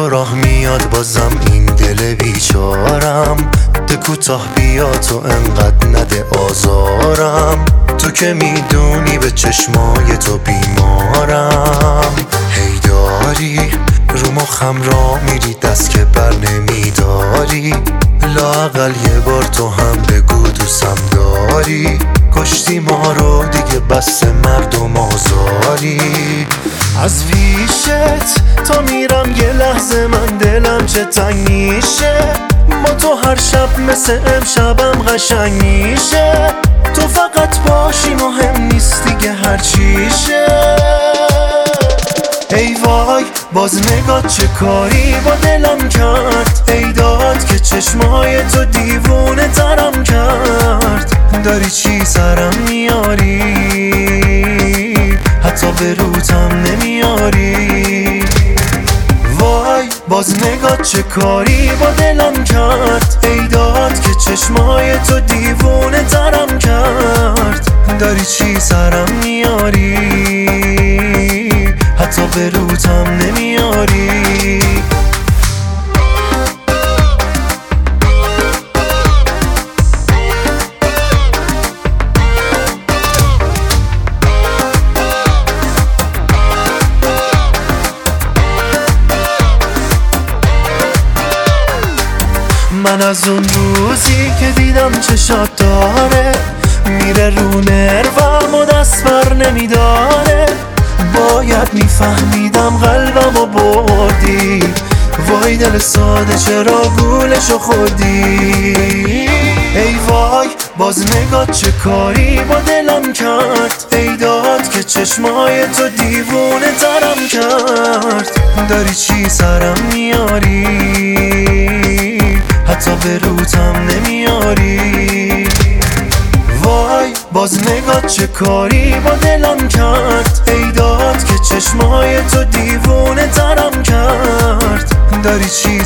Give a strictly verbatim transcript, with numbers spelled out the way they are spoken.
تو راه میاد بازم این دل بیچارم، ده کوتاه بیا تو انقدر نده آزارم. تو که میدونی به چشمای تو بیمارم، هی داری رو مخم را میری دست که بر نمیداری. لااقل یه بار تو هم بگو دوستم داری، کشتی ما رو دیگه بس مردم آزاری. از پیشت تا میرم یه لحظه من دلم چه تنگ میشه، با تو هر شب مثل امشبم قشنگ میشه. تو فقط باشی مهم نیست دیگه هر چیشه. ای وای باز نگاه چه کاری با دلم کرد، ای داد که چشمای تو دیوونه ترم کرد. داری چی سرم میاری، حتی به روتم نمیاری. وای باز نگاه چه کاری با دلم کرد، ای داد که چشمای تو دیوونه ترم کرد. داری چی سرم میاری، حتی به روتم نمیاری. من از اون روزی که دیدم چشات داره، میره رو نروم و دست بر نمیداره. باید میفهمیدم قلبمو بردی، وای دل ساده چرا گولشو خوردی. ای وای باز نگاه چه کاری با دلم کرد، ای داد که چشمای تو دیوونه ترم کرد. داری چی سرم میاری، حتی به روتم نمیاری. وای باز نگاه چه کاری با دلم کرد، ای داد که چشمای تو دیوونه ترم کرد. داری چی